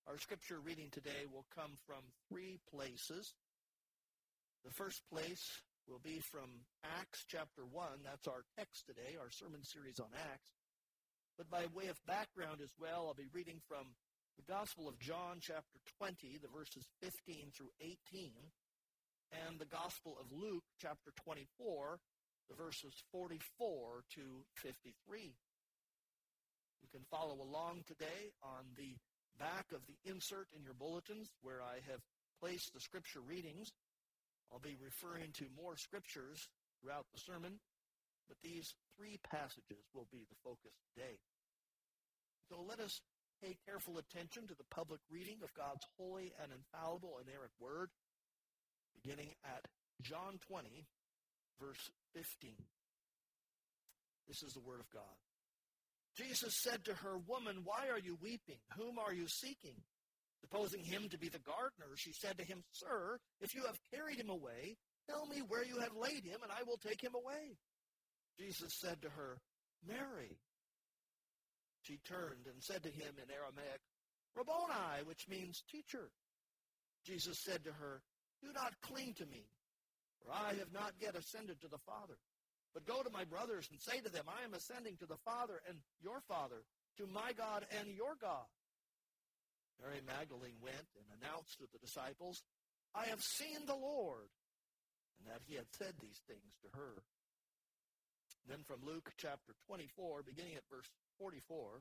Our scripture reading today will come from three places. The first place will be from Acts chapter 1. That's our text today, our sermon series on Acts. But by way of background as well, I'll be reading from the Gospel of John chapter 20, the verses 15 through 18, and the Gospel of Luke chapter 24, the verses 44 to 53. You can follow along today on the back of the insert in your bulletins where I have placed the scripture readings. I'll be referring to more scriptures throughout the sermon, but these three passages will be the focus today. So let us pay careful attention to the public reading of God's holy and infallible inerrant word, beginning at John 20, verse 15. This is the word of God. Jesus said to her, "Woman, why are you weeping? Whom are you seeking?" Supposing him to be the gardener, she said to him, "Sir, if you have carried him away, tell me where you have laid him, and I will take him away." Jesus said to her, "Mary." She turned and said to him in Aramaic, "Rabboni," which means teacher. Jesus said to her, "Do not cling to me, for I have not yet ascended to the Father. But go to my brothers and say to them, I am ascending to the Father and your Father, to my God and your God." Mary Magdalene went and announced to the disciples, "I have seen the Lord," and that he had said these things to her. Then from Luke chapter 24, beginning at verse 44,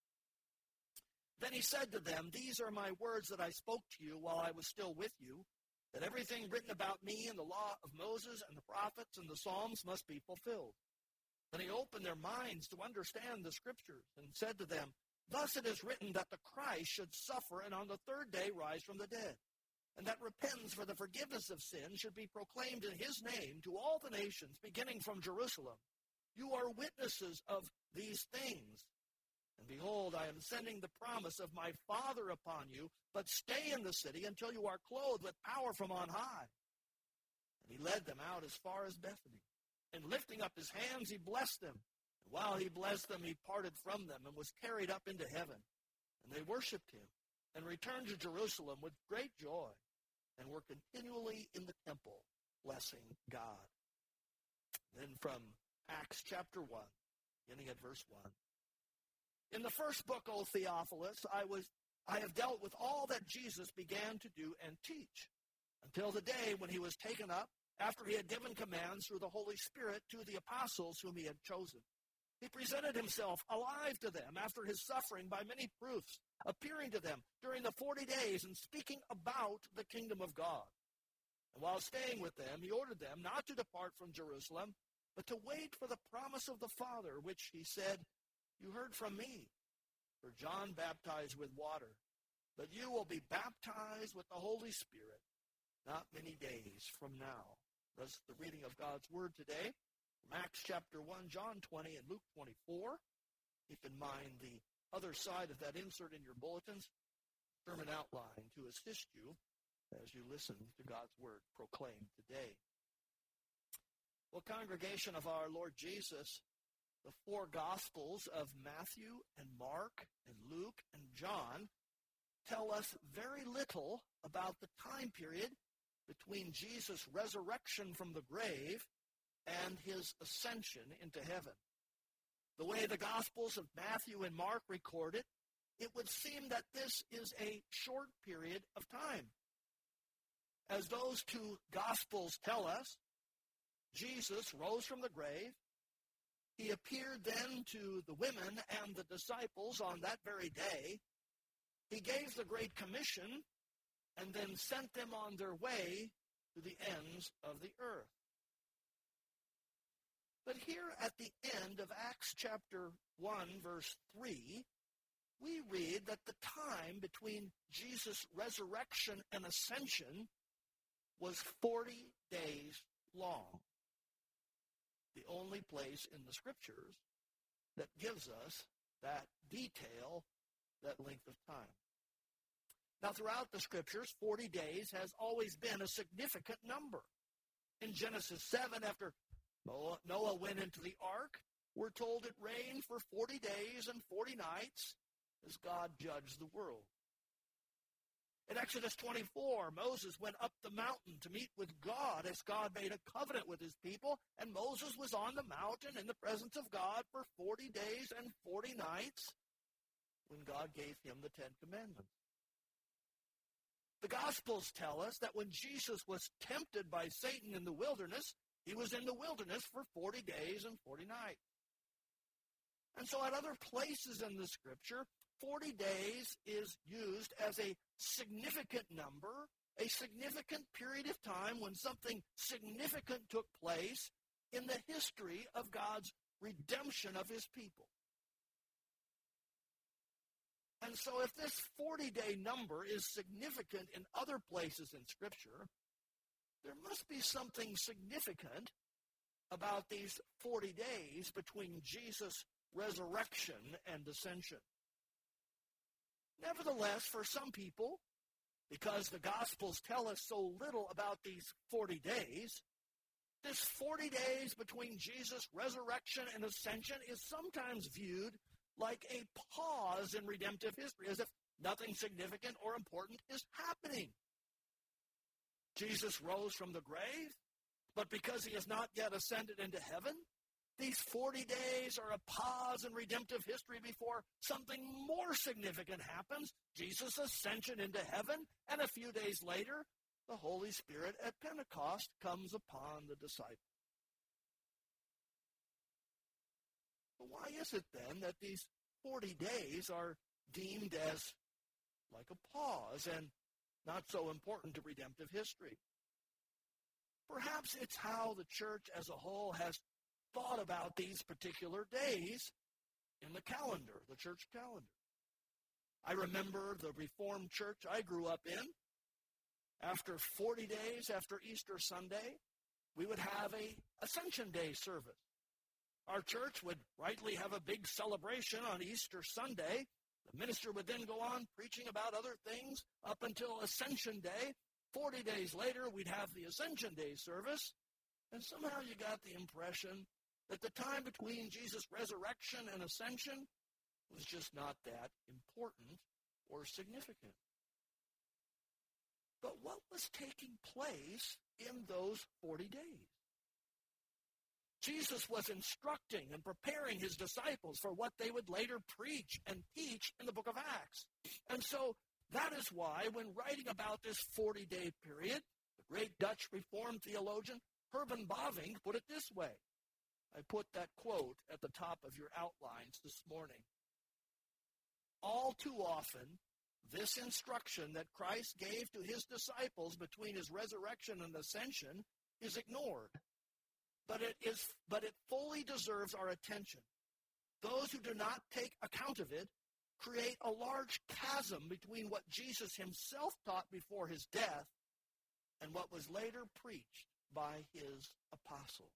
"Then he said to them, These are my words that I spoke to you while I was still with you, that everything written about me in the law of Moses and the prophets and the Psalms must be fulfilled." Then he opened their minds to understand the scriptures and said to them, "Thus it is written that the Christ should suffer and on the third day rise from the dead, and that repentance for the forgiveness of sins should be proclaimed in his name to all the nations, beginning from Jerusalem. You are witnesses of these things. And behold, I am sending the promise of my Father upon you, but stay in the city until you are clothed with power from on high." And he led them out as far as Bethany. And lifting up his hands, he blessed them. And while he blessed them, he parted from them and was carried up into heaven. And they worshipped him and returned to Jerusalem with great joy and were continually in the temple, blessing God. Then from Acts chapter 1, beginning at verse 1. "In the first book, O Theophilus, I have dealt with all that Jesus began to do and teach, until the day when he was taken up, after he had given commands through the Holy Spirit to the apostles whom he had chosen. He presented himself alive to them after his suffering by many proofs, appearing to them during the 40 days and speaking about the kingdom of God. And while staying with them, he ordered them not to depart from Jerusalem, but to wait for the promise of the Father, which he said, You heard from me. For John baptized with water, but you will be baptized with the Holy Spirit not many days from now." Thus the reading of God's word today from Acts chapter 1, John 20, and Luke 24. Keep in mind the other side of that insert in your bulletins, sermon outline to assist you as you listen to God's word proclaimed today. Well, congregation of our Lord Jesus, the four Gospels of Matthew and Mark and Luke and John tell us very little about the time period between Jesus' resurrection from the grave and his ascension into heaven. The way the Gospels of Matthew and Mark record it, it would seem that this is a short period of time. As those two Gospels tell us, Jesus rose from the grave. He appeared then to the women and the disciples on that very day. He gave the Great Commission and then sent them on their way to the ends of the earth. But here at the end of Acts chapter 1, verse 3, we read that the time between Jesus' resurrection and ascension was 40 days long. The only place in the Scriptures that gives us that detail, that length of time. Now, throughout the Scriptures, 40 days has always been a significant number. In Genesis 7, after Noah went into the ark, we're told it rained for 40 days and 40 nights as God judged the world. In Exodus 24, Moses went up the mountain to meet with God as God made a covenant with his people, and Moses was on the mountain in the presence of God for 40 days and 40 nights when God gave him the Ten Commandments. The Gospels tell us that when Jesus was tempted by Satan in the wilderness, he was in the wilderness for 40 days and 40 nights. And so at other places in the Scripture, 40 days is used as a significant number, a significant period of time when something significant took place in the history of God's redemption of his people. And so if this 40-day number is significant in other places in Scripture, there must be something significant about these 40 days between Jesus' resurrection and ascension. Nevertheless, for some people, because the Gospels tell us so little about these 40 days, this 40 days between Jesus' resurrection and ascension is sometimes viewed like a pause in redemptive history, as if nothing significant or important is happening. Jesus rose from the grave, but because he has not yet ascended into heaven, these 40 days are a pause in redemptive history before something more significant happens, Jesus' ascension into heaven, and a few days later, the Holy Spirit at Pentecost comes upon the disciples. But why is it then that these 40 days are deemed as like a pause and not so important to redemptive history? Perhaps it's how the church as a whole has thought about these particular days in the calendar, the church calendar. I remember the Reformed church I grew up in. After 40 days after Easter Sunday, we would have a Ascension Day service. Our church would rightly have a big celebration on Easter Sunday. The minister would then go on preaching about other things up until Ascension Day. 40 days later, we'd have the Ascension Day service. And somehow you got the impression that the time between Jesus' resurrection and ascension was just not that important or significant. But what was taking place in those 40 days? Jesus was instructing and preparing his disciples for what they would later preach and teach in the book of Acts. And so that is why when writing about this 40-day period, the great Dutch Reformed theologian Herman Bavinck put it this way. I put that quote at the top of your outlines this morning. All too often, this instruction that Christ gave to his disciples between his resurrection and ascension is ignored. But it fully deserves our attention. Those who do not take account of it create a large chasm between what Jesus himself taught before his death and what was later preached by his apostles.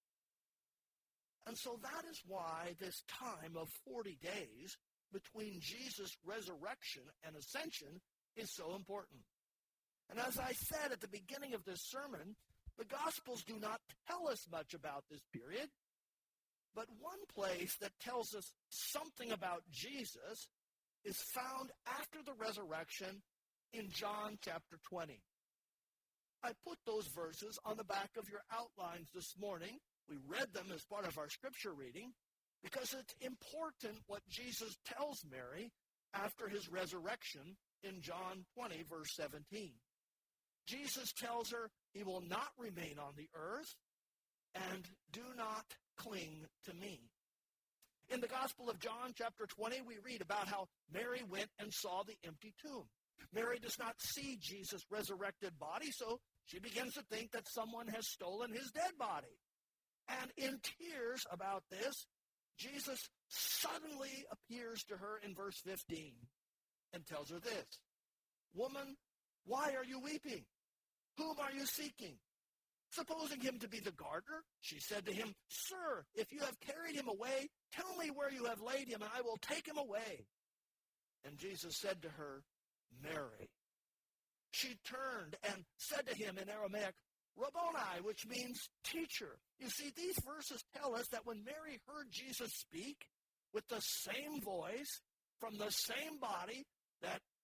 And so that is why this time of 40 days between Jesus' resurrection and ascension is so important. And as I said at the beginning of this sermon, the Gospels do not tell us much about this period, but one place that tells us something about Jesus is found after the resurrection in John chapter 20. I put those verses on the back of your outlines this morning. We read them as part of our scripture reading because it's important what Jesus tells Mary after his resurrection in John 20, verse 17. Jesus tells her he will not remain on the earth and do not cling to me. In the Gospel of John, chapter 20, we read about how Mary went and saw the empty tomb. Mary does not see Jesus' resurrected body, so she begins to think that someone has stolen his dead body. And in tears about this, Jesus suddenly appears to her in verse 15 and tells her this, "Woman, why are you weeping? Whom are you seeking?" Supposing him to be the gardener, she said to him, "Sir, if you have carried him away, tell me where you have laid him, and I will take him away." And Jesus said to her, "Mary." She turned and said to him in Aramaic, "Rabboni," which means teacher. You see, these verses tell us that when Mary heard Jesus speak with the same voice from the same body that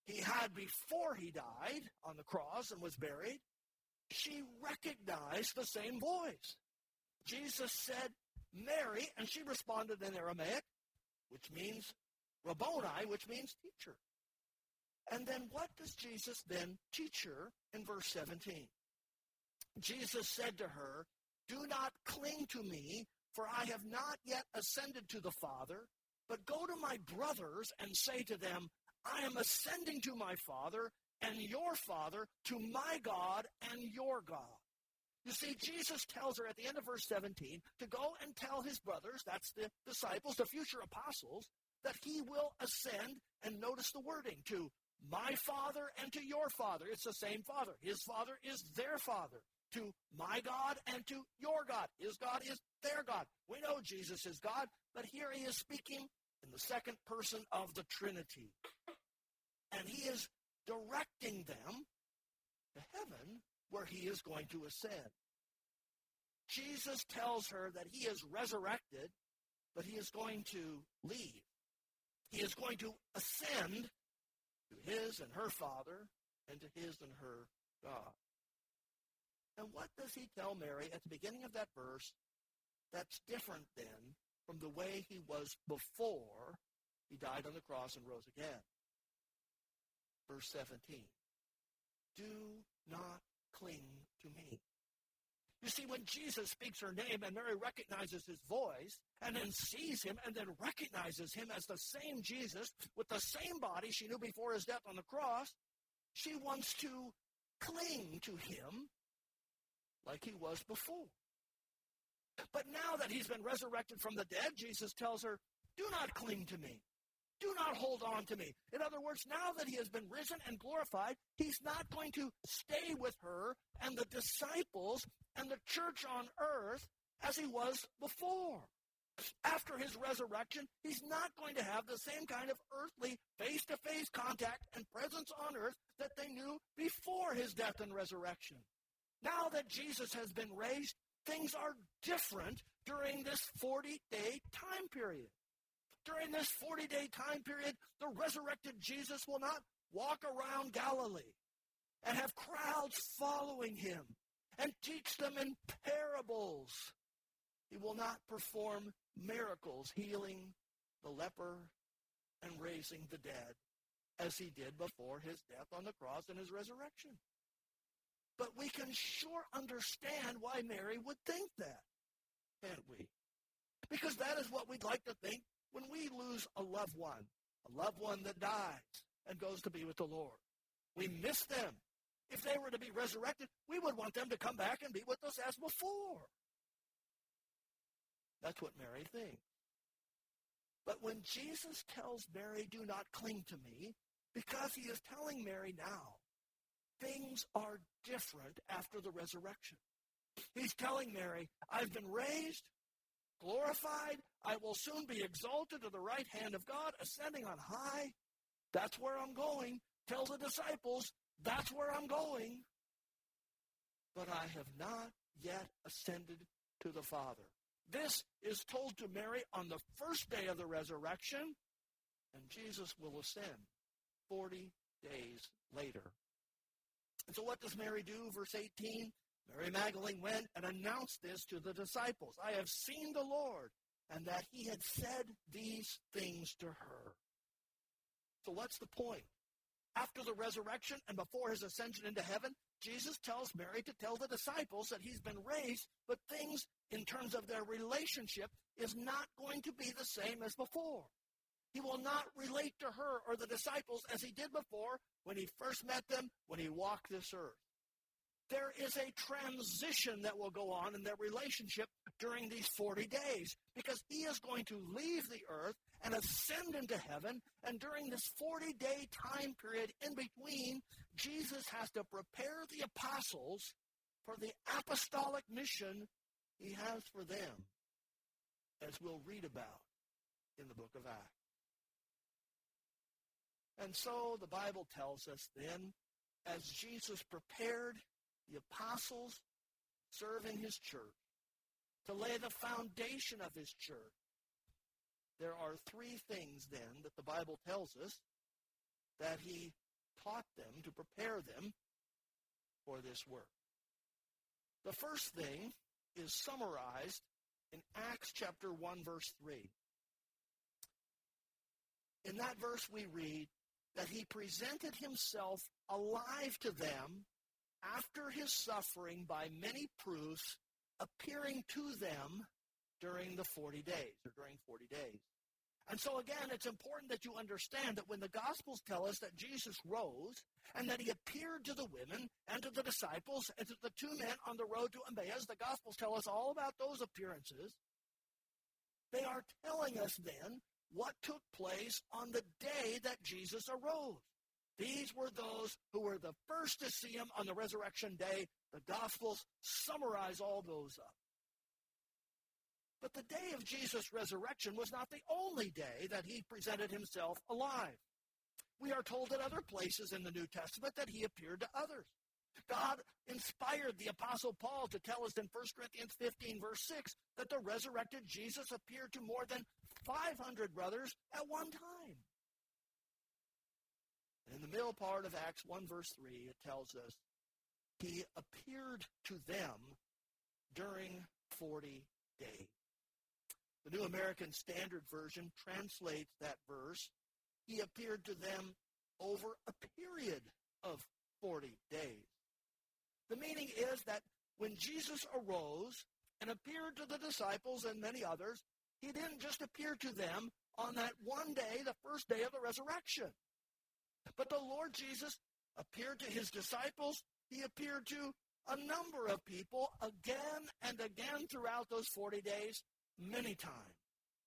he had before he died on the cross and was buried, she recognized the same voice. Jesus said, Mary, and she responded in Aramaic, which means Rabboni, which means teacher. And then what does Jesus then teach her in verse 17? Jesus said to her, do not cling to me, for I have not yet ascended to the Father, but go to my brothers and say to them, I am ascending to my Father and your Father, to my God and your God. You see, Jesus tells her at the end of verse 17 to go and tell his brothers, that's the disciples, the future apostles, that he will ascend, and notice the wording, to my Father and to your Father. It's the same Father. His Father is their Father. To my God and to your God. His God is their God. We know Jesus is God, but here he is speaking in the second person of the Trinity. And he is directing them to heaven, where he is going to ascend. Jesus tells her that he is resurrected, but he is going to leave. He is going to ascend to his and her Father and to his and her God. And what does he tell Mary at the beginning of that verse that's different then from the way he was before he died on the cross and rose again? Verse 17, do not cling to me. You see, when Jesus speaks her name and Mary recognizes his voice and then sees him and then recognizes him as the same Jesus with the same body she knew before his death on the cross, she wants to cling to him like he was before. But now that he's been resurrected from the dead, Jesus tells her, do not cling to me. Do not hold on to me. In other words, now that he has been risen and glorified, he's not going to stay with her and the disciples and the church on earth as he was before. After his resurrection, he's not going to have the same kind of earthly face-to-face contact and presence on earth that they knew before his death and resurrection. Now that Jesus has been raised, things are different during this 40-day time period. During this 40-day time period, the resurrected Jesus will not walk around Galilee and have crowds following him and teach them in parables. He will not perform miracles, healing the leper and raising the dead, as he did before his death on the cross and his resurrection. But we can sure understand why Mary would think that, can't we? Because that is what we'd like to think when we lose a loved one that dies and goes to be with the Lord. We miss them. If they were to be resurrected, we would want them to come back and be with us as before. That's what Mary thinks. But when Jesus tells Mary, do not cling to me, because he is telling Mary now, things are different after the resurrection. He's telling Mary, I've been raised, glorified, I will soon be exalted to the right hand of God, ascending on high. That's where I'm going. Tell the disciples, that's where I'm going. But I have not yet ascended to the Father. This is told to Mary on the first day of the resurrection, and Jesus will ascend 40 days later. And so what does Mary do? Verse 18, Mary Magdalene went and announced this to the disciples. I have seen the Lord, and that he had said these things to her. So what's the point? After the resurrection and before his ascension into heaven, Jesus tells Mary to tell the disciples that he's been raised, but things in terms of their relationship is not going to be the same as before. He will not relate to her or the disciples as he did before when he first met them, when he walked this earth. There is a transition that will go on in their relationship during these 40 days because he is going to leave the earth and ascend into heaven. And during this 40-day time period in between, Jesus has to prepare the apostles for the apostolic mission he has for them, as we'll read about in the book of Acts. And so the Bible tells us then, as Jesus prepared the apostles serving his church, to lay the foundation of his church, there are three things then that the Bible tells us that he taught them to prepare them for this work. The first thing is summarized in Acts chapter 1, verse 3. In that verse we read that he presented himself alive to them after his suffering by many proofs, appearing to them during the 40 days, or during 40 days. And so again, it's important that you understand that when the Gospels tell us that Jesus rose and that he appeared to the women and to the disciples and to the two men on the road to Emmaus, the Gospels tell us all about those appearances. They are telling us then what took place on the day that Jesus arose. These were those who were the first to see him on the resurrection day. The Gospels summarize all those up. But the day of Jesus' resurrection was not the only day that he presented himself alive. We are told at other places in the New Testament that he appeared to others. God inspired the Apostle Paul to tell us in 1 Corinthians 15, verse 6, that the resurrected Jesus appeared to more than 500 brothers at one time. In the middle part of Acts 1, verse 3, it tells us, he appeared to them during 40 days. The New American Standard Version translates that verse, he appeared to them over a period of 40 days. The meaning is that when Jesus arose and appeared to the disciples and many others, he didn't just appear to them on that one day, the first day of the resurrection. But the Lord Jesus appeared to his disciples. He appeared to a number of people again and again throughout those 40 days, many times.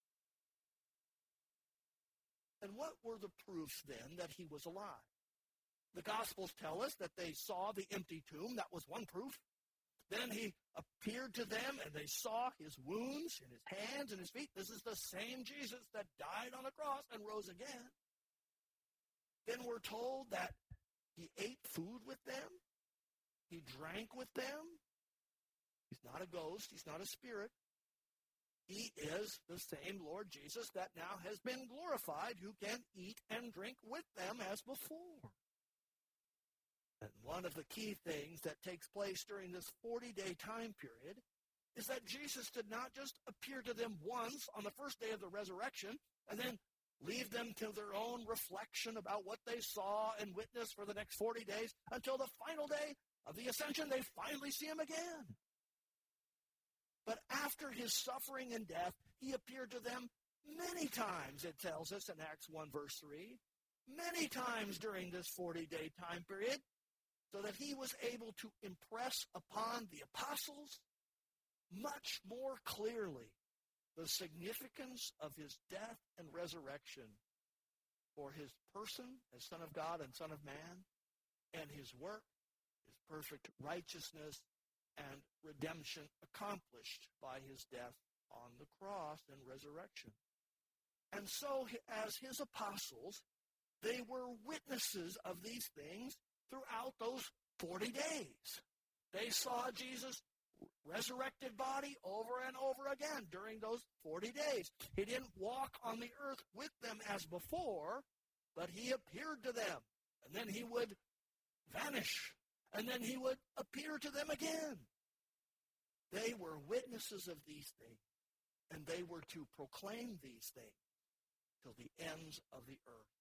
And what were the proofs then that he was alive? The Gospels tell us that they saw the empty tomb. That was one proof. Then he appeared to them, and they saw his wounds in his hands and his feet. This is the same Jesus that died on the cross and rose again. Then we're told that he ate food with them. He drank with them. He's not a ghost. He's not a spirit. He is the same Lord Jesus that now has been glorified, who can eat and drink with them as before. And one of the key things that takes place during this 40-day time period is that Jesus did not just appear to them once on the first day of the resurrection and then leave them to their own reflection about what they saw and witnessed for the next 40 days until the final day of the ascension. They finally see him again. But after his suffering and death, he appeared to them many times, it tells us in Acts 1, verse 3. Many times during this 40-day time period, so that he was able to impress upon the apostles much more clearly the significance of his death and resurrection for his person as Son of God and Son of Man, and his work, his perfect righteousness and redemption accomplished by his death on the cross and resurrection. And so, as his apostles, they were witnesses of these things throughout those 40 days. They saw Jesus' resurrected body over and over again during those 40 days. He didn't walk on the earth with them as before, but he appeared to them. And then he would vanish. And then he would appear to them again. They were witnesses of these things, and they were to proclaim these things till the ends of the earth.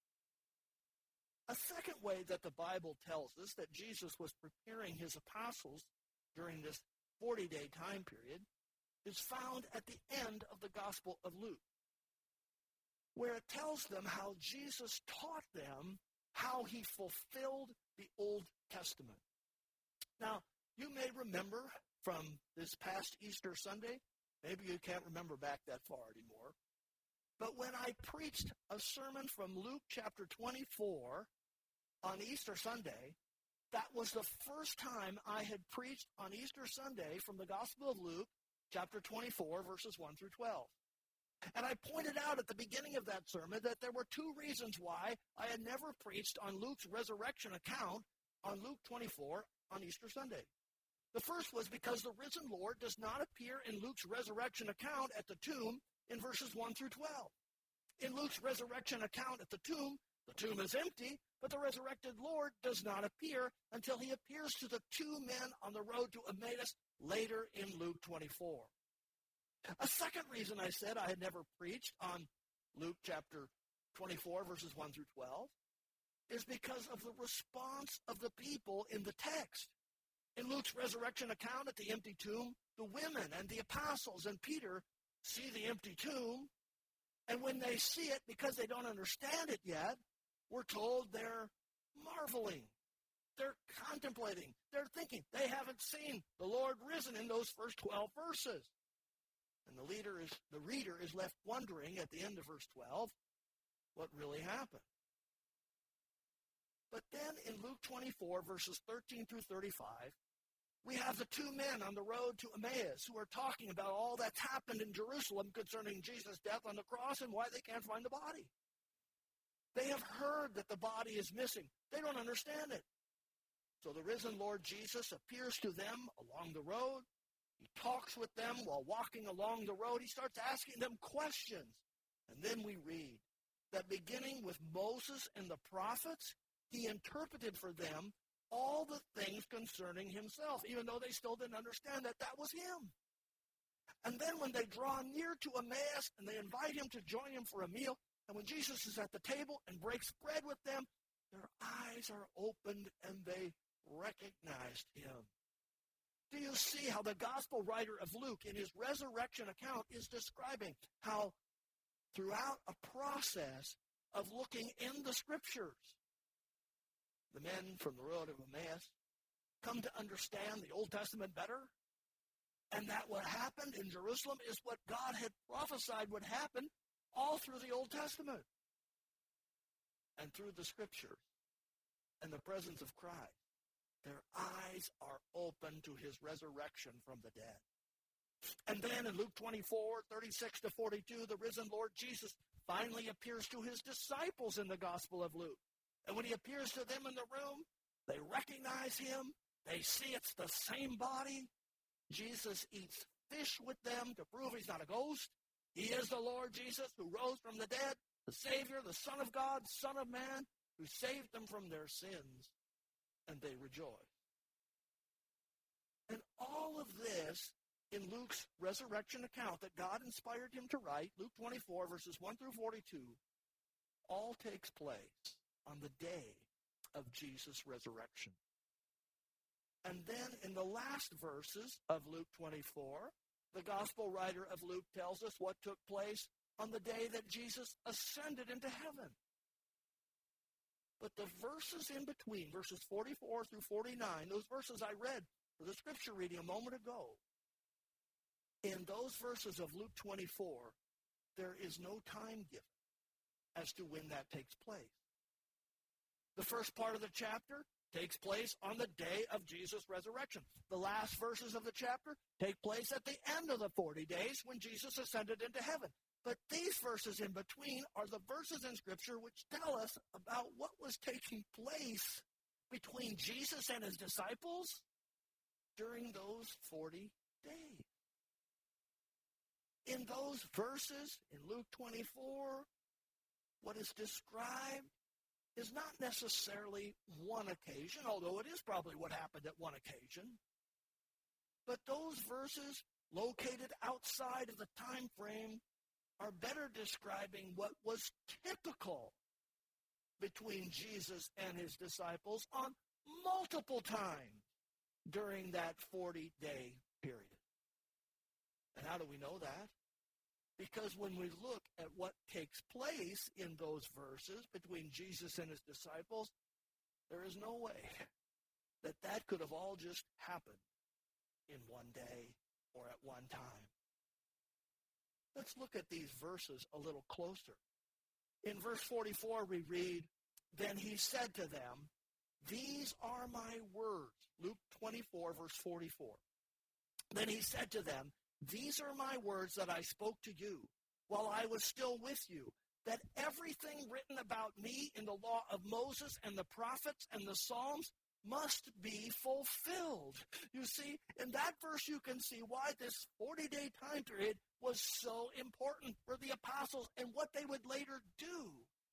A second way that the Bible tells us that Jesus was preparing his apostles during this 40-day time period is found at the end of the Gospel of Luke, where it tells them how Jesus taught them how he fulfilled the Old Testament. Now, you may remember from this past Easter Sunday, maybe you can't remember back that far anymore, but when I preached a sermon from Luke chapter 24 on Easter Sunday, that was the first time I had preached on Easter Sunday from the Gospel of Luke, chapter 24, verses 1 through 12. And I pointed out at the beginning of that sermon that there were two reasons why I had never preached on Luke's resurrection account on Luke 24 on Easter Sunday. The first was because the risen Lord does not appear in Luke's resurrection account at the tomb in verses 1 through 12. In Luke's resurrection account at the tomb, The tomb is empty, but the resurrected Lord does not appear until he appears to the two men on the road to Emmaus later in Luke 24. A second reason I said I had never preached on Luke chapter 24, verses 1 through 12, is because of the response of the people in the text. In Luke's resurrection account at the empty tomb, the women and the apostles and Peter see the empty tomb, and when they see it, because they don't understand it yet, we're told they're marveling. They're contemplating. They're thinking. They haven't seen the Lord risen in those first 12 verses. And the reader is left wondering at the end of verse 12 what really happened. But then in Luke 24, verses 13 through 35, we have the two men on the road to Emmaus who are talking about all that's happened in Jerusalem concerning Jesus' death on the cross and why they can't find the body. They have heard that the body is missing. They don't understand it. So the risen Lord Jesus appears to them along the road. He talks with them while walking along the road. He starts asking them questions. And then we read that beginning with Moses and the prophets, he interpreted for them all the things concerning himself, even though they still didn't understand that that was him. And then when they draw near to Emmaus and they invite him to join him for a meal, and when Jesus is at the table and breaks bread with them, their eyes are opened and they recognized him. Do you see how the gospel writer of Luke in his resurrection account is describing how throughout a process of looking in the scriptures, the men from the road of Emmaus come to understand the Old Testament better, and that what happened in Jerusalem is what God had prophesied would happen all through the Old Testament and through the scriptures and the presence of Christ. Their eyes are open to his resurrection from the dead. And then in Luke 24, 36 to 42, the risen Lord Jesus finally appears to his disciples in the Gospel of Luke. And when he appears to them in the room, they recognize him. They see it's the same body. Jesus eats fish with them to prove he's not a ghost. He is the Lord Jesus who rose from the dead, the Savior, the Son of God, Son of Man, who saved them from their sins. And they rejoice. And all of this in Luke's resurrection account that God inspired him to write, Luke 24, verses 1 through 42, all takes place on the day of Jesus' resurrection. And then in the last verses of Luke 24, the gospel writer of Luke tells us what took place on the day that Jesus ascended into heaven. But the verses in between, verses 44 through 49, those verses I read for the scripture reading a moment ago, in those verses of Luke 24, there is no time given as to when that takes place. The first part of the chapter takes place on the day of Jesus' resurrection. The last verses of the chapter take place at the end of the 40 days when Jesus ascended into heaven. But these verses in between are the verses in Scripture which tell us about what was taking place between Jesus and his disciples during those 40 days. In those verses, in Luke 24, what is described is not necessarily one occasion, although it is probably what happened at one occasion. But those verses located outside of the time frame are better describing what was typical between Jesus and his disciples on multiple times during that 40-day period. And how do we know that? Because when we look at what takes place in those verses between Jesus and his disciples, there is no way that that could have all just happened in one day or at one time. Let's look at these verses a little closer. In verse 44, we read, "Then he said to them, 'These are my words.'" Luke 24, verse 44. "Then he said to them, 'These are my words that I spoke to you while I was still with you, that everything written about me in the law of Moses and the prophets and the Psalms must be fulfilled.'" You see, in that verse you can see why this 40-day time period was so important for the apostles and what they would later do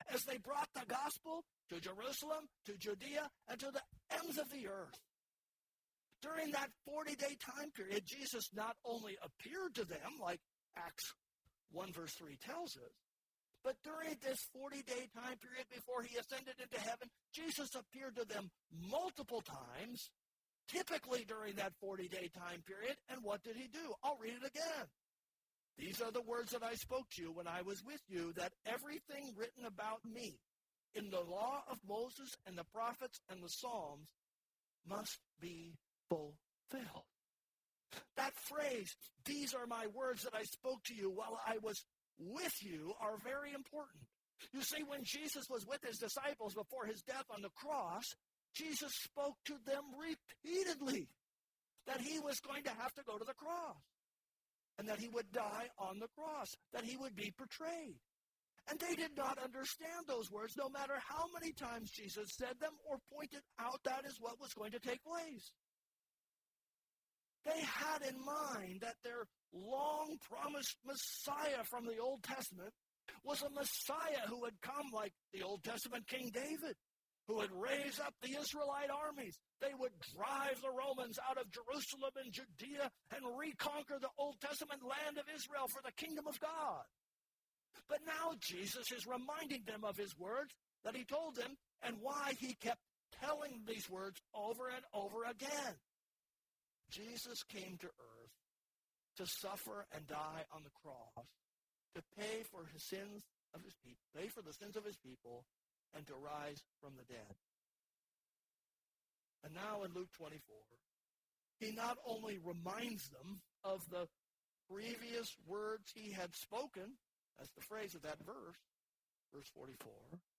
as they brought the gospel to Jerusalem, to Judea, and to the ends of the earth. During that 40-day time period, Jesus not only appeared to them, like Acts 1 verse 3 tells us, but during this 40-day time period before he ascended into heaven, Jesus appeared to them multiple times, typically during that 40-day time period. And what did he do? I'll read it again. These are the words that I spoke to you when I was with you, that everything written about me in the law of Moses and the prophets and the Psalms must be fulfilled. That phrase, these are my words that I spoke to you while I was with you, are very important. You see, when Jesus was with his disciples before his death on the cross, Jesus spoke to them repeatedly that he was going to have to go to the cross and that he would die on the cross, that he would be betrayed. And they did not understand those words, no matter how many times Jesus said them or pointed out that is what was going to take place. They had in mind that their long-promised Messiah from the Old Testament was a Messiah who would come like the Old Testament King David, who would raise up the Israelite armies. They would drive the Romans out of Jerusalem and Judea and reconquer the Old Testament land of Israel for the kingdom of God. But now Jesus is reminding them of his words that he told them and why he kept telling these words over and over again. Jesus came to earth to suffer and die on the cross, to pay for his sins of his people, pay for the sins of his people, and to rise from the dead. And now in Luke 24, he not only reminds them of the previous words he had spoken, that's the phrase of that verse, verse 44,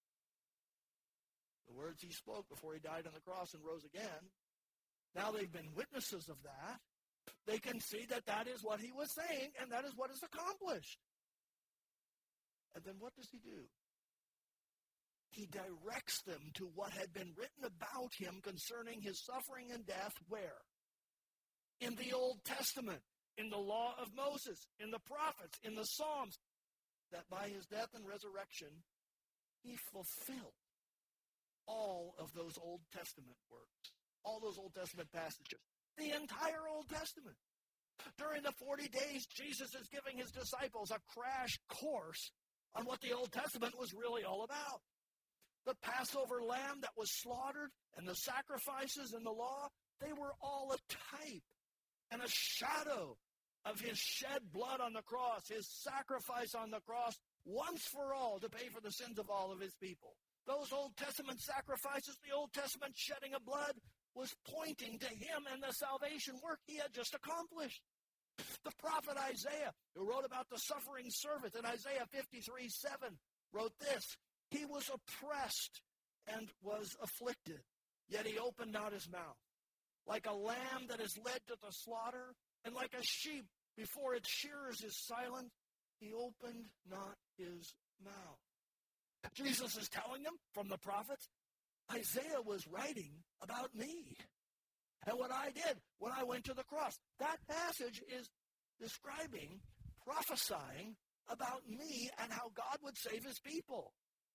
the words he spoke before he died on the cross and rose again. Now they've been witnesses of that. They can see that that is what he was saying, and that is what is accomplished. And then what does he do? He directs them to what had been written about him concerning his suffering and death, where? In the Old Testament, in the law of Moses, in the prophets, in the Psalms, that by his death and resurrection, he fulfilled all of those Old Testament works. All those Old Testament passages, the entire Old Testament. During the 40 days, Jesus is giving his disciples a crash course on what the Old Testament was really all about. The Passover lamb that was slaughtered and the sacrifices in the law, they were all a type and a shadow of his shed blood on the cross, his sacrifice on the cross, once for all to pay for the sins of all of his people. Those Old Testament sacrifices, the Old Testament shedding of blood, was pointing to him and the salvation work he had just accomplished. The prophet Isaiah, who wrote about the suffering servant in Isaiah 53:7, wrote this: he was oppressed and was afflicted, yet he opened not his mouth. Like a lamb that is led to the slaughter, and like a sheep before its shearers is silent, he opened not his mouth. Jesus is telling them from the prophets, Isaiah was writing about me and what I did when I went to the cross. That passage is describing, prophesying about me and how God would save his people.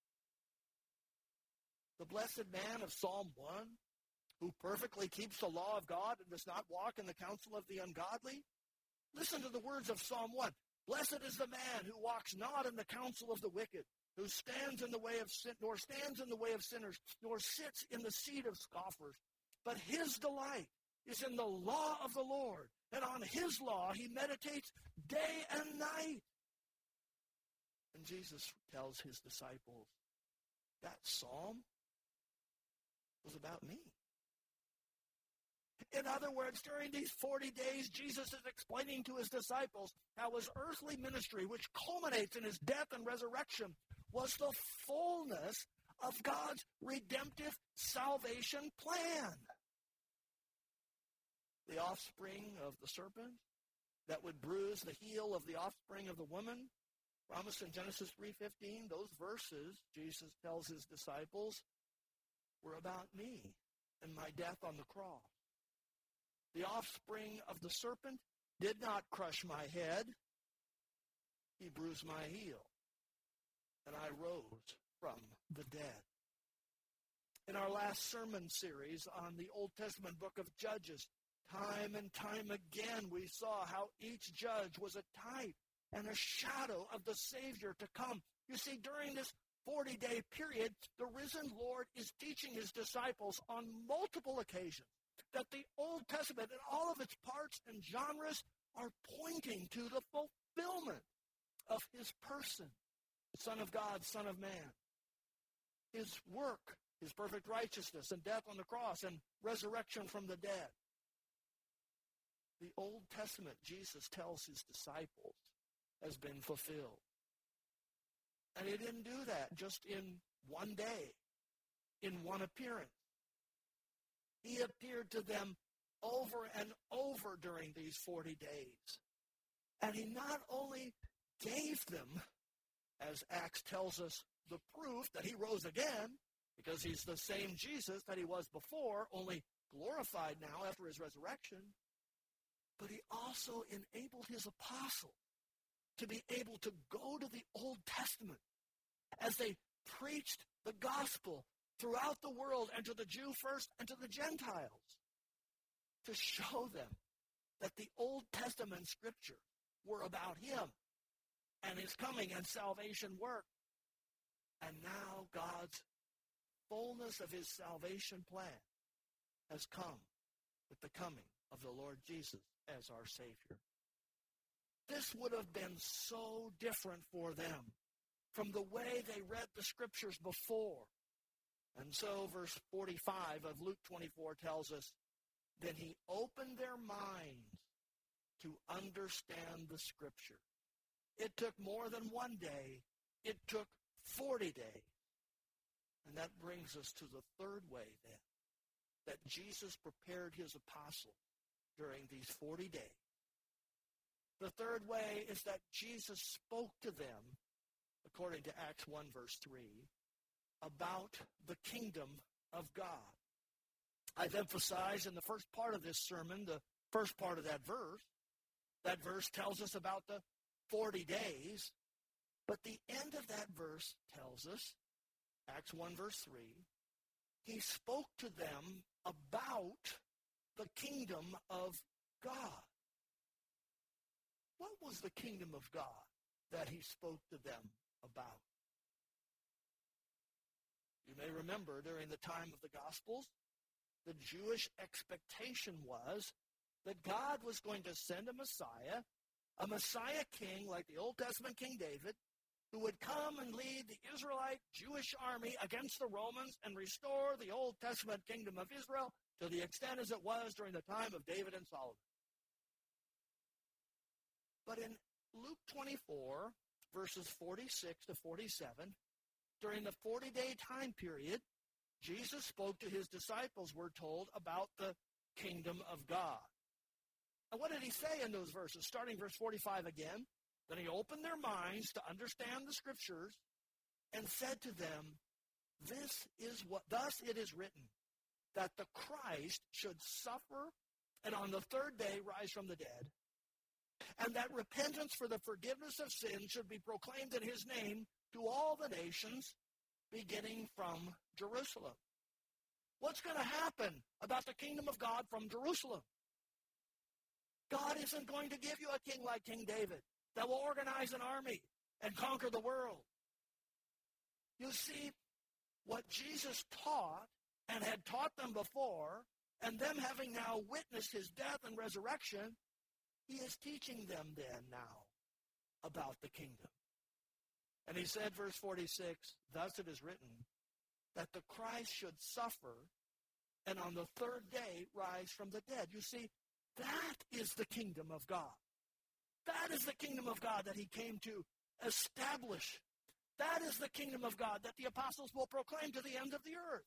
The blessed man of Psalm 1, who perfectly keeps the law of God and does not walk in the counsel of the ungodly. Listen to the words of Psalm 1. Blessed is the man who walks not in the counsel of the wicked, who stands in the way of sin, nor stands in the way of sinners, nor sits in the seat of scoffers. But his delight is in the law of the Lord, and on his law he meditates day and night. And Jesus tells his disciples, that psalm was about me. In other words, during these 40 days, Jesus is explaining to his disciples how his earthly ministry, which culminates in his death and resurrection, was the fullness of God's redemptive salvation plan. The offspring of the serpent that would bruise the heel of the offspring of the woman, promised in Genesis 3:15, those verses, Jesus tells his disciples, were about me and my death on the cross. The offspring of the serpent did not crush my head. He bruised my heel. And I rose from the dead. In our last sermon series on the Old Testament book of Judges, time and time again we saw how each judge was a type and a shadow of the Savior to come. You see, during this 40-day period, the risen Lord is teaching his disciples on multiple occasions that the Old Testament and all of its parts and genres are pointing to the fulfillment of his person, Son of God, Son of Man, his work, his perfect righteousness and death on the cross and resurrection from the dead. The Old Testament, Jesus tells his disciples, has been fulfilled. And he didn't do that just in one day, in one appearance. He appeared to them over and over during these 40 days. And he not only gave them, as Acts tells us, the proof that he rose again, because he's the same Jesus that he was before, only glorified now after his resurrection, but he also enabled his apostles to be able to go to the Old Testament as they preached the gospel throughout the world, and to the Jew first and to the Gentiles, to show them that the Old Testament scriptures were about him and his coming and salvation work. And now God's fullness of his salvation plan has come with the coming of the Lord Jesus as our Savior. This would have been so different for them from the way they read the scriptures before. And so verse 45 of Luke 24 tells us, then he opened their minds to understand the scripture. It took more than one day. It took 40 days. And that brings us to the third way then, that Jesus prepared his apostles during these 40 days. The third way is that Jesus spoke to them, according to Acts 1 verse 3, about the kingdom of God. I've emphasized in the first part of this sermon, the first part of that verse. That verse tells us about the 40 days, but the end of that verse tells us, Acts 1 verse 3, he spoke to them about the kingdom of God. What was the kingdom of God that he spoke to them about? You may remember during the time of the Gospels, the Jewish expectation was that God was going to send a Messiah king like the Old Testament King David, who would come and lead the Israelite Jewish army against the Romans and restore the Old Testament kingdom of Israel to the extent as it was during the time of David and Solomon. But in Luke 24, verses 46 to 47, during the 40-day time period, Jesus spoke to his disciples, we're told, about the kingdom of God. And what did he say in those verses? Starting verse 45 again, then he opened their minds to understand the scriptures and said to them, thus it is written, that the Christ should suffer and on the third day rise from the dead, and that repentance for the forgiveness of sins should be proclaimed in his name to all the nations, beginning from Jerusalem. What's going to happen about the kingdom of God from Jerusalem? God isn't going to give you a king like King David that will organize an army and conquer the world. You see, what Jesus taught and had taught them before, and them having now witnessed his death and resurrection, he is teaching them then now about the kingdom. And he said, verse 46, thus it is written, that the Christ should suffer and on the third day rise from the dead. You see, that is the kingdom of God. That is the kingdom of God that he came to establish. That is the kingdom of God that the apostles will proclaim to the end of the earth.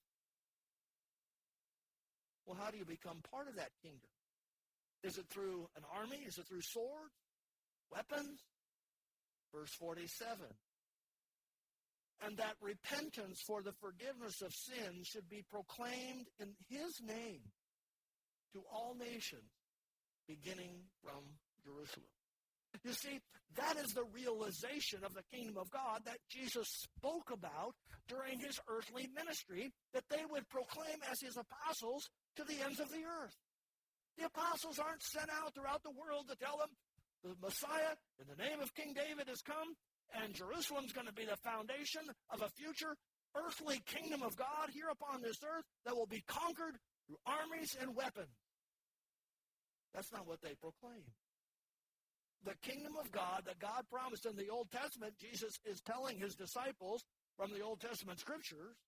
Well, how do you become part of that kingdom? Is it through an army? Is it through swords? Weapons? Verse 47. And that repentance for the forgiveness of sins should be proclaimed in his name to all nations, beginning from Jerusalem. You see, that is the realization of the kingdom of God that Jesus spoke about during his earthly ministry, that they would proclaim as his apostles to the ends of the earth. The apostles aren't sent out throughout the world to tell them the Messiah in the name of King David has come, and Jerusalem's going to be the foundation of a future earthly kingdom of God here upon this earth that will be conquered through armies and weapons. That's not what they proclaim. The kingdom of God that God promised in the Old Testament, Jesus is telling his disciples from the Old Testament scriptures,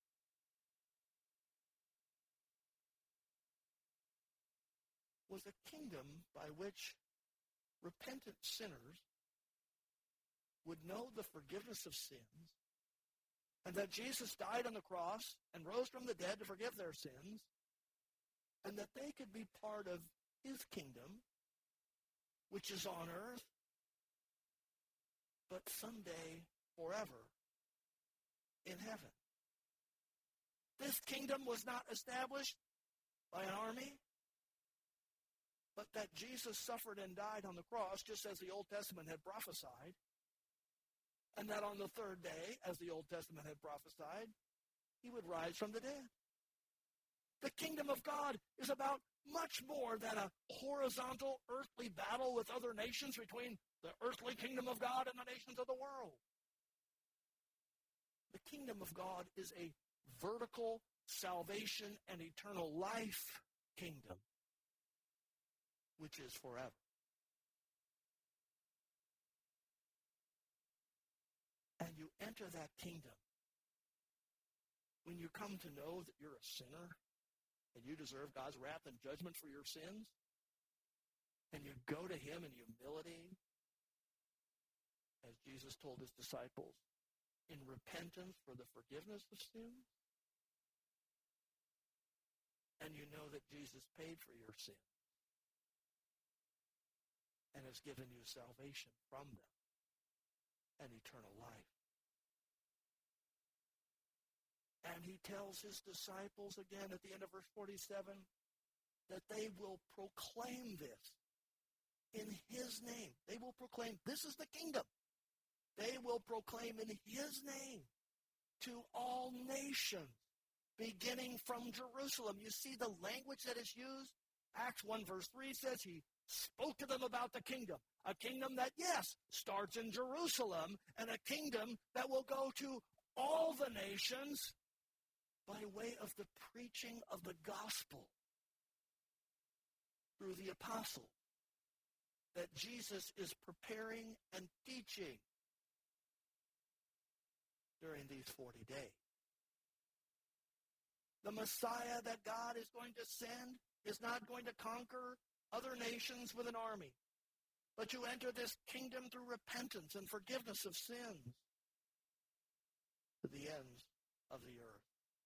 was a kingdom by which repentant sinners would know the forgiveness of sins, and that Jesus died on the cross and rose from the dead to forgive their sins, and that they could be part of his kingdom, which is on earth, but someday forever in heaven. This kingdom was not established by an army, but that Jesus suffered and died on the cross, just as the Old Testament had prophesied, and that on the third day, as the Old Testament had prophesied, he would rise from the dead. The kingdom of God is about much more than a horizontal earthly battle with other nations between the earthly kingdom of God and the nations of the world. The kingdom of God is a vertical salvation and eternal life kingdom, which is forever. And you enter that kingdom when you come to know that you're a sinner and you deserve God's wrath and judgment for your sins, and you go to him in humility, as Jesus told his disciples, in repentance for the forgiveness of sins, and you know that Jesus paid for your sins and has given you salvation from them and eternal life. And he tells his disciples again at the end of verse 47 that they will proclaim this in his name. They will proclaim, this is the kingdom. They will proclaim in his name to all nations, beginning from Jerusalem. You see the language that is used? Acts 1 verse 3 says he spoke to them about the kingdom. A kingdom that, yes, starts in Jerusalem, and a kingdom that will go to all the nations by way of the preaching of the gospel through the apostle that Jesus is preparing and teaching during these 40 days. The Messiah that God is going to send is not going to conquer other nations with an army, but you enter this kingdom through repentance and forgiveness of sins to the ends of the earth.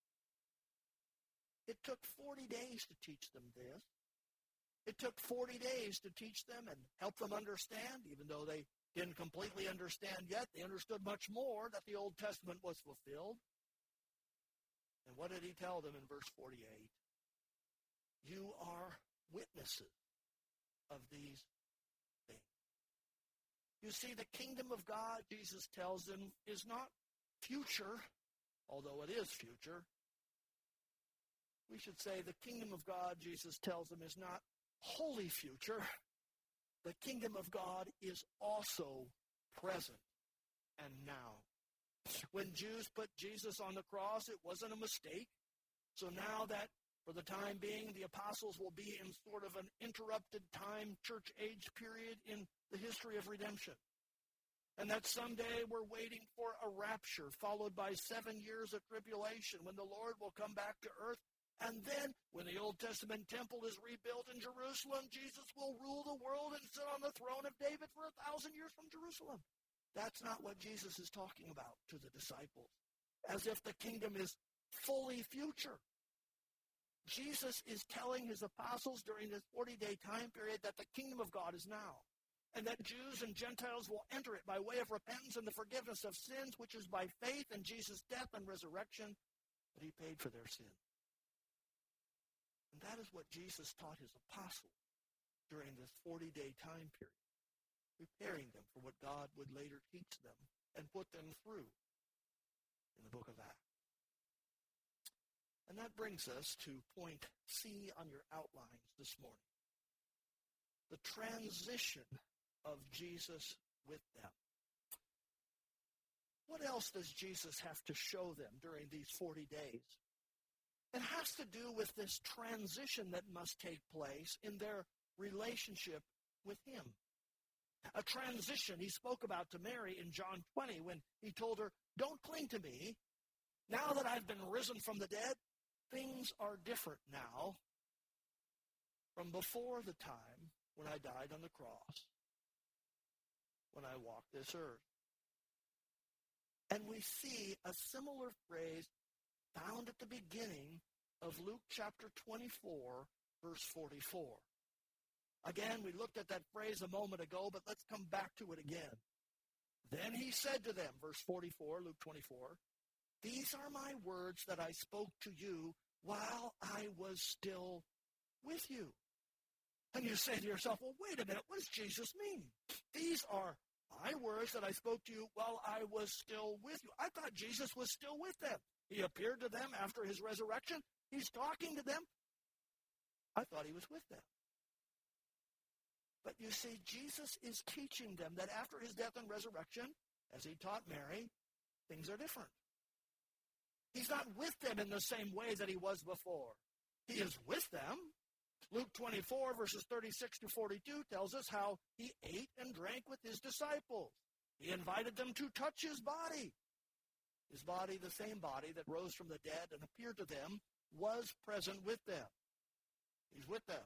It took 40 days to teach them this. It took 40 days to teach them and help them understand, even though they didn't completely understand yet. They understood much more that the Old Testament was fulfilled. And what did he tell them in verse 48? You are witnesses of these things. You see, the kingdom of God, Jesus tells them, is not future, although it is future. We should say the kingdom of God, Jesus tells them, is not wholly future. The kingdom of God is also present and now. When Jews put Jesus on the cross, it wasn't a mistake. So now that for the time being, the apostles will be in sort of an interrupted time, church age period in the history of redemption. And that someday we're waiting for a rapture, followed by 7 years of tribulation, when the Lord will come back to earth. And then, when the Old Testament temple is rebuilt in Jerusalem, Jesus will rule the world and sit on the throne of David for 1,000 years from Jerusalem. That's not what Jesus is talking about to the disciples, as if the kingdom is fully future. Jesus is telling his apostles during this 40-day time period that the kingdom of God is now, and that Jews and Gentiles will enter it by way of repentance and the forgiveness of sins, which is by faith in Jesus' death and resurrection, that he paid for their sins. And that is what Jesus taught his apostles during this 40-day time period. preparing them for what God would later teach them and put them through in the book of Acts. And that brings us to point C on your outlines this morning. The transition of Jesus with them. What else does Jesus have to show them during these 40 days? It has to do with this transition that must take place in their relationship with him. A transition he spoke about to Mary in John 20 when he told her, "Don't cling to me. Now that I've been risen from the dead, things are different now from before the time when I died on the cross, when I walked this earth." And we see a similar phrase found at the beginning of Luke chapter 24, verse 44. Again, we looked at that phrase a moment ago, but let's come back to it again. Then he said to them, verse 44, Luke 24, "These are my words that I spoke to you while I was still with you." And you say to yourself, well, wait a minute, what does Jesus mean? These are my words that I spoke to you while I was still with you. I thought Jesus was still with them. He appeared to them after his resurrection. He's talking to them. I thought he was with them. But you see, Jesus is teaching them that after his death and resurrection, as he taught Mary, things are different. He's not with them in the same way that he was before. He is with them. Luke 24, verses 36 to 42 tells us how he ate and drank with his disciples. He invited them to touch his body. His body, the same body that rose from the dead and appeared to them, was present with them. He's with them.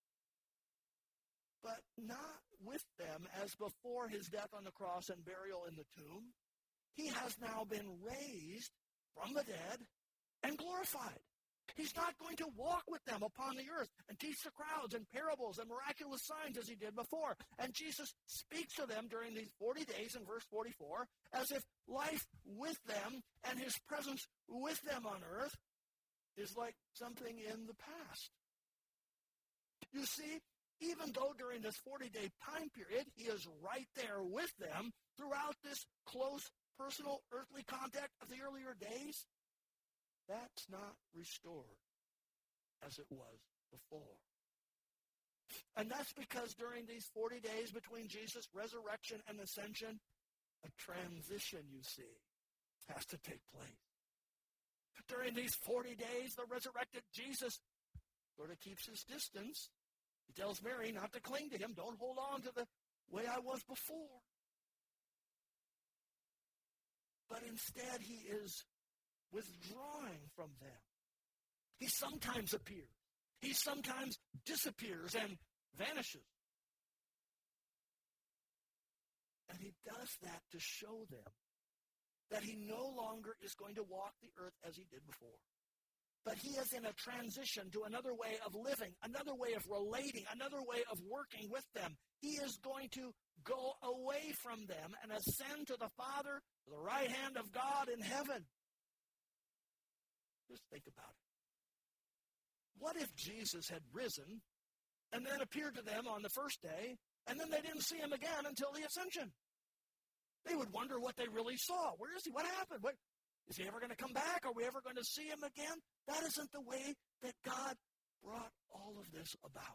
But not with them as before his death on the cross and burial in the tomb. He has now been raised from the dead and glorified. He's not going to walk with them upon the earth and teach the crowds in parables and miraculous signs as he did before. And Jesus speaks to them during these 40 days in verse 44 as if life with them and his presence with them on earth is like something in the past. You see, even though during this 40-day time period, he is right there with them throughout this close personal earthly contact of the earlier days, that's not restored as it was before. And that's because during these 40 days between Jesus' resurrection and ascension, a transition, you see, has to take place. During these 40 days, the resurrected Jesus sort of keeps his distance. He tells Mary not to cling to him. Don't hold on to the way I was before. But instead, he is withdrawing from them. He sometimes appears. He sometimes disappears and vanishes. And he does that to show them that he no longer is going to walk the earth as he did before. But he is in a transition to another way of living, another way of relating, another way of working with them. He is going to go away from them and ascend to the Father, to the right hand of God in heaven. Just think about it. What if Jesus had risen and then appeared to them on the first day, and then they didn't see him again until the ascension? They would wonder what they really saw. Where is he? What happened? Is he ever going to come back? Are we ever going to see him again? That isn't the way that God brought all of this about.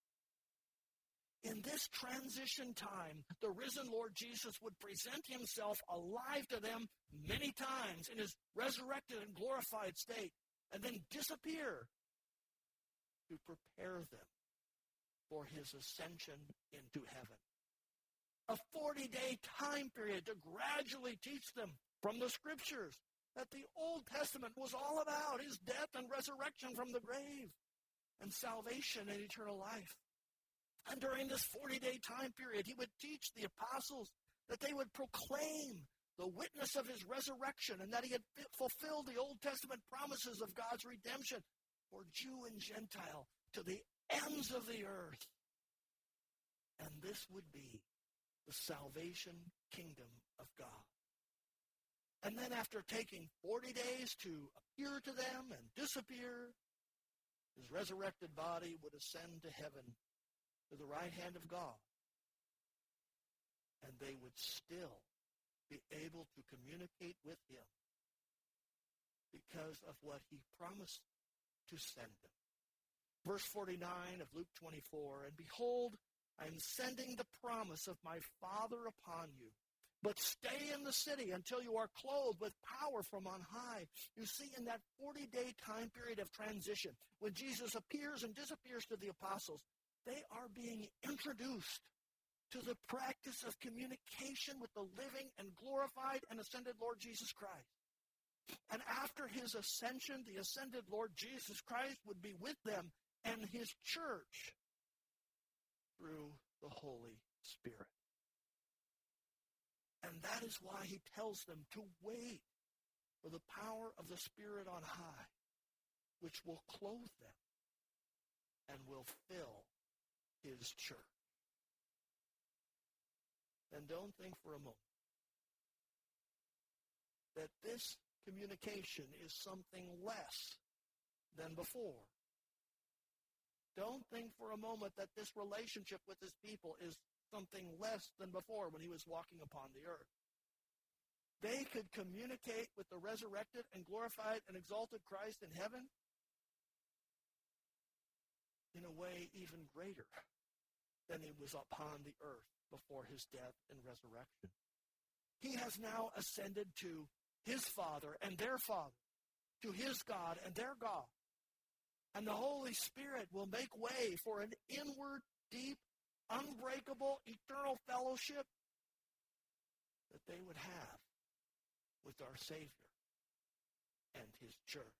In this transition time, the risen Lord Jesus would present himself alive to them many times in his resurrected and glorified state, and then disappear to prepare them for his ascension into heaven. A 40-day time period to gradually teach them from the Scriptures that the Old Testament was all about his death and resurrection from the grave and salvation and eternal life. And during this 40-day time period, he would teach the apostles that they would proclaim the witness of his resurrection and that he had fulfilled the Old Testament promises of God's redemption for Jew and Gentile to the ends of the earth. And this would be the salvation kingdom of God. And then after taking 40 days to appear to them and disappear, his resurrected body would ascend to heaven to the right hand of God. and they would still be able to communicate with him because of what he promised to send them. Verse 49 of Luke 24, and behold, I am sending the promise of my Father upon you. But stay in the city until you are clothed with power from on high. You see, in that 40-day time period of transition, when Jesus appears and disappears to the apostles, they are being introduced to the practice of communication with the living and glorified and ascended Lord Jesus Christ. And after his ascension, the ascended Lord Jesus Christ would be with them and his church through the Holy Spirit. And that is why he tells them to wait for the power of the Spirit on high, which will clothe them and will fill his church. And don't think for a moment that this communication is something less than before. Don't think for a moment that this relationship with his people is something less than before when he was walking upon the earth. They could communicate with the resurrected and glorified and exalted Christ in heaven in a way even greater than he was upon the earth before his death and resurrection. He has now ascended to his Father and their Father, to his God and their God. And the Holy Spirit will make way for an inward, deep, unbreakable, eternal fellowship that they would have with our Savior and his church.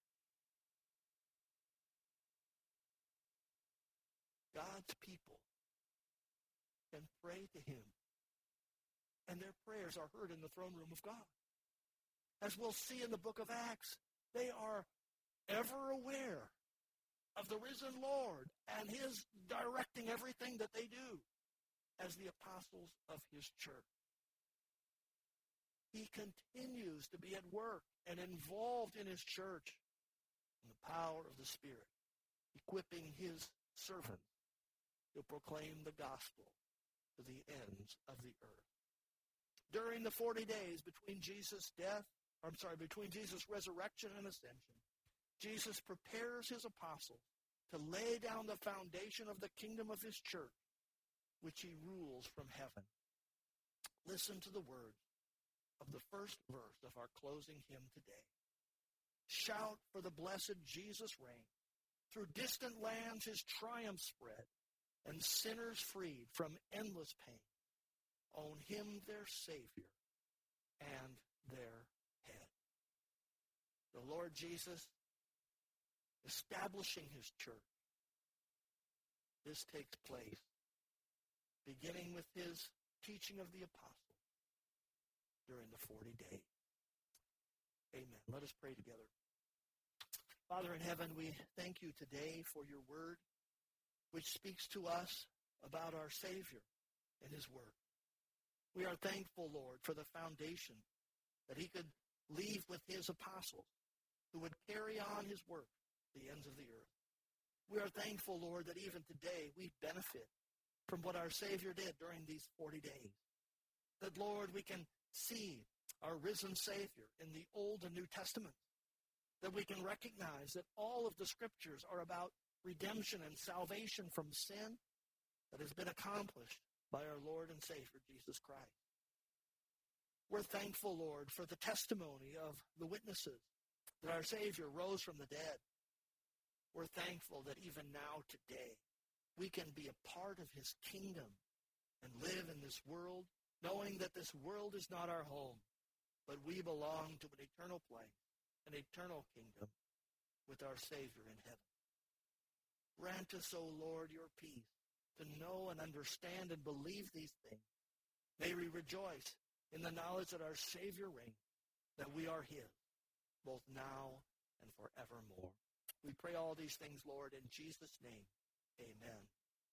God's people can pray to him, and their prayers are heard in the throne room of God. As we'll see in the book of Acts, they are ever aware of the risen Lord and his directing everything that they do as the apostles of his church. He continues to be at work and involved in his church in the power of the Spirit, equipping his servants to proclaim the gospel to the ends of the earth. During the 40 days between Jesus' resurrection and ascension, Jesus prepares his apostles to lay down the foundation of the kingdom of his church, which he rules from heaven. Listen to the words of the first verse of our closing hymn today. Shout, for the blessed Jesus reigns. Through distant lands his triumph spread, and sinners freed from endless pain own him their Savior and their head. The Lord Jesus establishing his church. This takes place beginning with his teaching of the apostles during the 40 days. Amen. Let us pray together. Father in heaven, we thank you today for your word, which speaks to us about our Savior and his work. We are thankful, Lord, for the foundation that he could leave with his apostles who would carry on his work to the ends of the earth. We are thankful, Lord, that even today we benefit from what our Savior did during these 40 days. That, Lord, we can see our risen Savior in the Old and New Testaments. That we can recognize that all of the Scriptures are about redemption and salvation from sin that has been accomplished by our Lord and Savior, Jesus Christ. We're thankful, Lord, for the testimony of the witnesses that our Savior rose from the dead. We're thankful that even now today we can be a part of his kingdom and live in this world, knowing that this world is not our home, but we belong to an eternal place, an eternal kingdom with our Savior in heaven. Grant us, O Lord, your peace to know and understand and believe these things. May we rejoice in the knowledge that our Savior reigns, that we are his, both now and forevermore. We pray all these things, Lord, in Jesus' name. Amen.